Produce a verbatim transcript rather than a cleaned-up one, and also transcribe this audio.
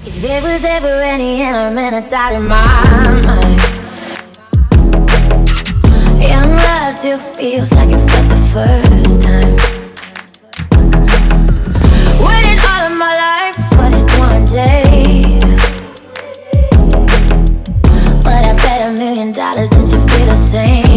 If there was ever any element of doubt in my mind, young love still feels like it felt the first time. Waiting all of my life for this one day, but I bet a million dollars that you feel the same.